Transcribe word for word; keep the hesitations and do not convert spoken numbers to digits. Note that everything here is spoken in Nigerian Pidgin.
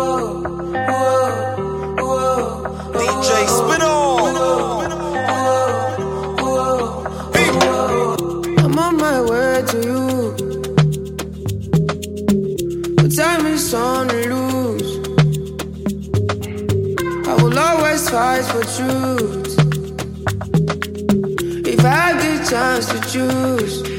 D J Spinall. I'm on my way to you, but time is on the loose. I will always fight for truth. If I had the chance to choose,